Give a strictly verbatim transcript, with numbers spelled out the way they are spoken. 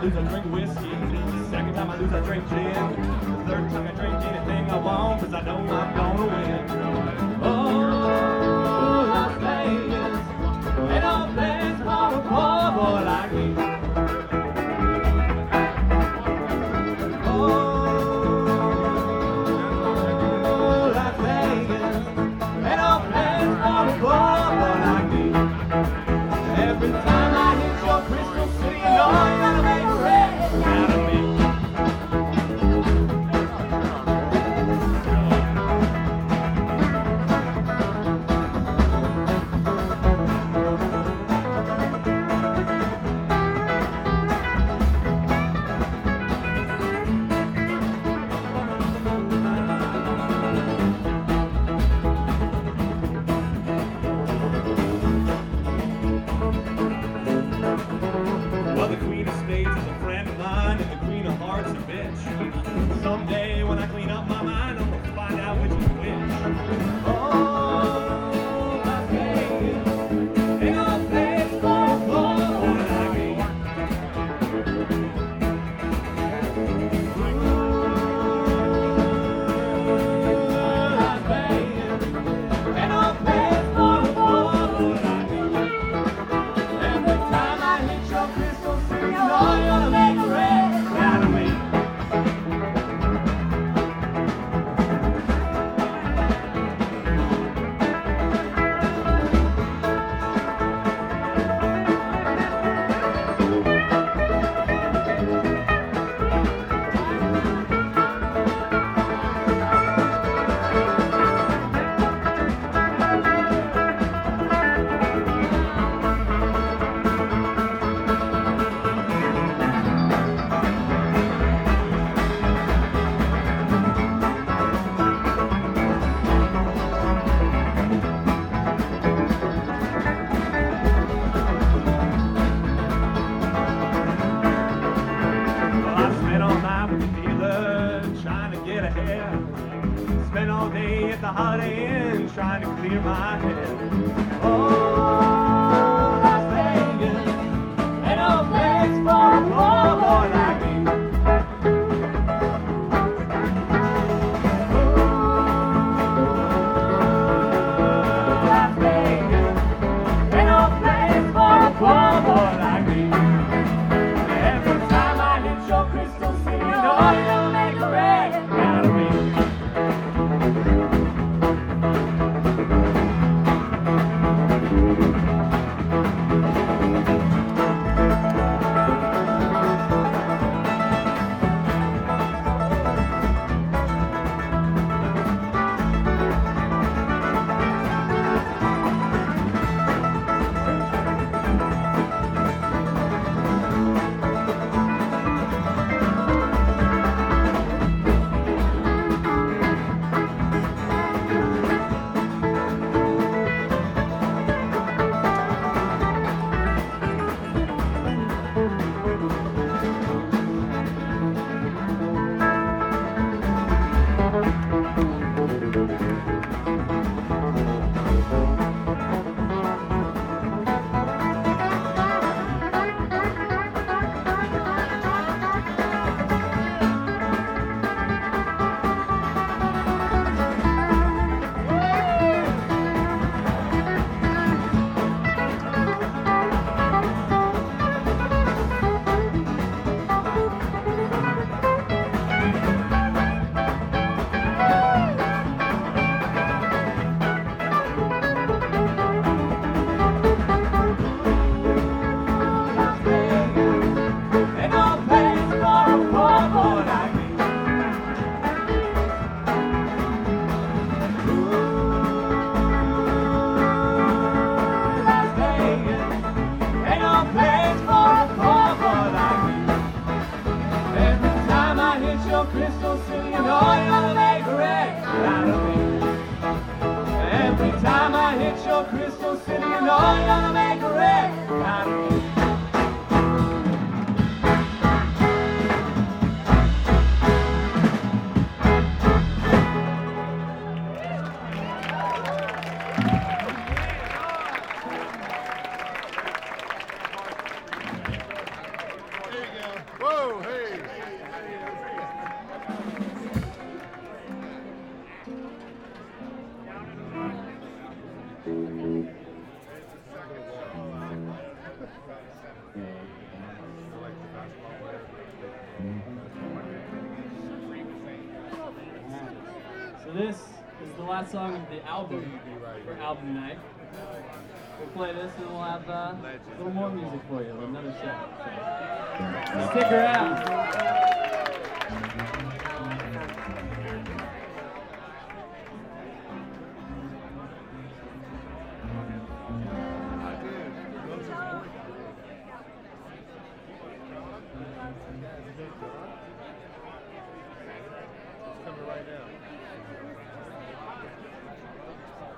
lose, I drink whiskey. The second time I lose, I drink gin. The third time I drink anything I want, cause I know I'm gonna win. Oh, Las Vegas, ain't no place for a poor boy like me. Oh, Las Vegas, ain't no place for a poor boy like me. Every time I hit your Crystal City, you know you're gonna make a wreck out of me. Well, the Queen of Spades is a friend of mine, and the Queen of Hearts a bitch. Someday when I clean up my mind, I'm gonna find out which is which. Oh, Las Vegas, ain't no place for a poor boy like me. Ooh, Las Vegas, ain't no place for a poor boy like me. Every time I hit your Crystal City, you know you're gonna make a wreck out of me. Well, I spent all night with the dealer trying to get ahead. Spent all day at the Holiday Inn trying to clear my head. Oh, Las Vegas, ain't no place for a poor boy like me. Ooh, Las Vegas, ain't no place for a poor boy like me. Every time I hit your Crystal City, you know you'll make a wreck out of me. Crystal City, you know you're gonna make a wreck out of me. Every time I hit your Crystal City, you know you're gonna make a wreck out of me. So this is the last song of the album for album night. We'll play this and we'll have uh, a little more music for you, another set. So stick around.